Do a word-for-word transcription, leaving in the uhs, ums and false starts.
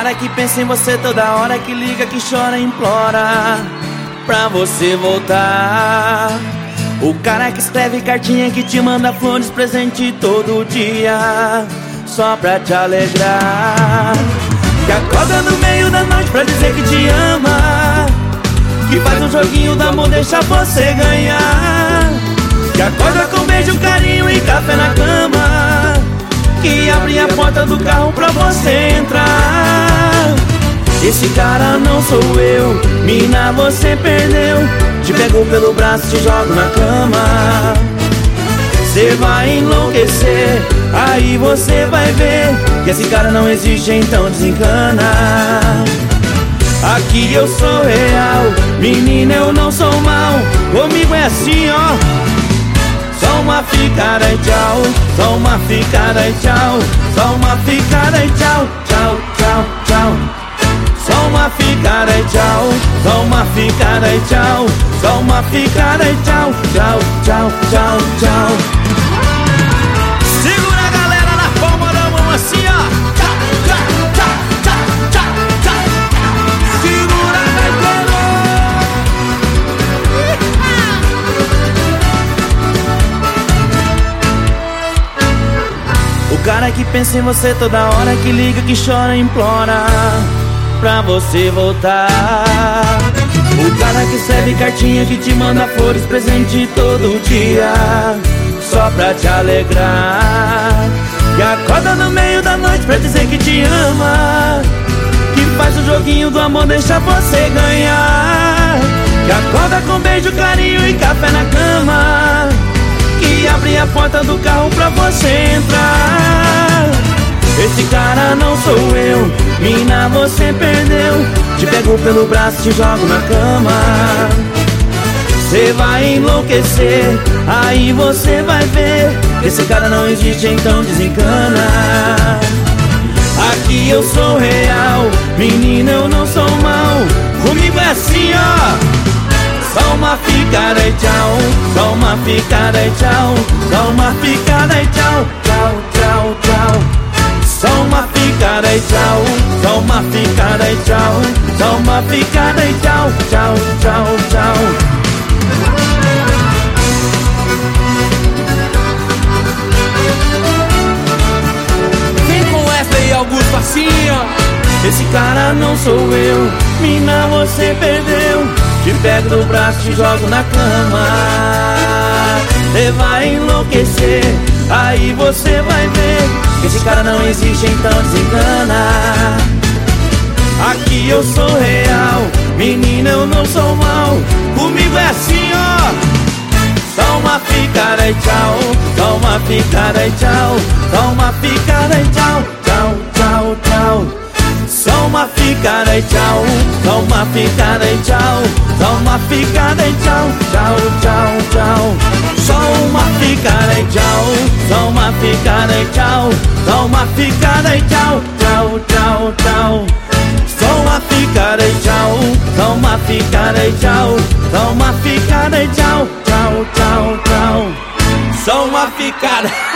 cara que pensa em você toda hora, que liga, que chora, implora pra você voltar. O cara que escreve cartinha, que te manda flores, presente todo dia, só pra te alegrar. Que acorda no meio da noite pra dizer que te ama, que faz um joguinho do amor, deixa você ganhar. Que acorda com beijo, carinho e café na cama, que abre a porta do carro pra você entrar. Esse cara não sou eu, mina, você perdeu. Te pego pelo braço, te jogo na cama. Cê vai enlouquecer, aí você vai ver que esse cara não existe, então desencana. Aqui eu sou real, menina, eu não sou mal. Comigo é assim, ó, só uma ficada e tchau, só uma ficada e tchau, só uma ficada e tchau, tchau, tchau, tchau. Só uma ficada e tchau, só uma ficada e tchau, só uma ficada e tchau, tchau, tchau, tchau, tchau. Segura a galera na palma da mão assim, ó. Tchau, tchau, tchau, tchau, tchau, tchau. Segura a galera. O cara que pensa em você toda hora, que liga, que chora, implora pra você voltar. O cara que escreve cartinha, que te manda flores, presente todo dia, só pra te alegrar. Que acorda no meio da noite pra dizer que te ama, que faz o joguinho do amor, deixa você ganhar. Que acorda com beijo, carinho e café na cama, que abre a porta do carro pra você entrar. Esse cara não sou eu, mina, você perdeu. Te pego pelo braço, te jogo na cama. Cê vai enlouquecer, aí você vai ver que esse cara não existe, então desencana. Aqui eu sou real, menina, eu não sou mal. Comigo é assim, ó, só uma ficada e tchau, só uma ficada e tchau, só uma ficada e tchau, tchau, tchau, tchau. Só uma ficada e tchau, só uma ficada e tchau, só uma ficada e tchau, tchau, tchau, tchau. Vem com essa aí, Augusto, assim, ó. Esse cara não sou eu, mina, você perdeu. Te pego do braço, te jogo na cama. Cê vai enlouquecer, aí você vai ver que esse cara não existe, então desencana. Aqui eu sou real, menina, eu não sou mal. Comigo é assim, ó, só uma ficada e tchau, só uma ficada e tchau, só uma ficada e tchau, tchau, tchau, tchau. Só uma ficada e tchau, só uma ficada e tchau, só uma ficada e tchau, tchau, tchau, tchau. Só uma ficada e tchau, só uma ficada e tchau, só uma ficada e tchau, tchau, tchau, tchau. Só uma ficada e tchau, só uma ficada e tchau, só uma ficada e tchau, tchau, tchau, tchau. Só uma ficada.